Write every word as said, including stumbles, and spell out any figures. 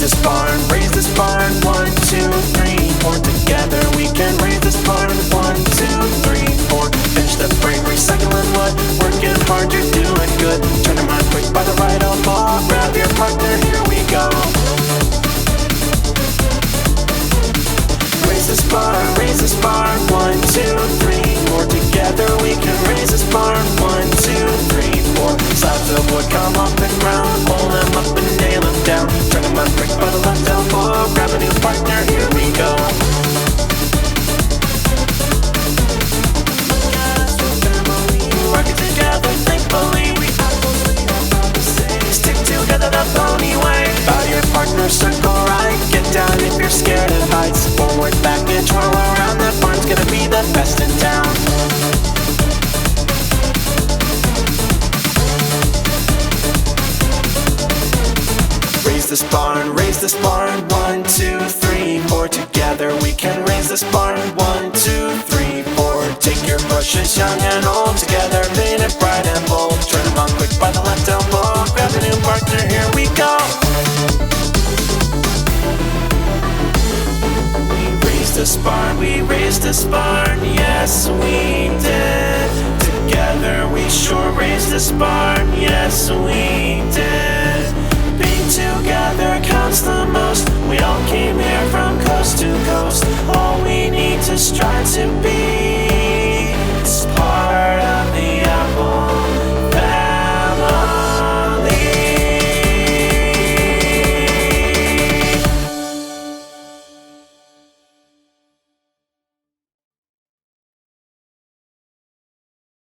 this barn, raise this barn. One, two, three, four. Together we can raise this barn. One, two, three, four. Finish the break, recycling wood. Working hard, you're doing good. Turn them on quick by the right elbow. Grab your partner, here we go. Raise this barn, raise this barn. One, two, three, four. Together we can raise this barn. One, two, three, four. Slabs of wood come off the ground. Pull them up and nail them down. Turn them on quick by the left elbow. Grab a new partner, here we go. Working together, thankfully we stick together the pony way. Bow your partner, circle right. Get down if you're scared of heights. Forward, back, and twirl around. That barn's gonna be the best in town. Raise this barn, raise this barn. One, two, three, four. Together we can raise this barn. One, two, three, four. Take your bushes, young and old. Together paint it bright and bold. Turn them on quick by the left elbow. Grab a new partner, here we go. We raised this barn, we raised this barn. Yes, we did. Together we sure raised this barn. Yes, we did.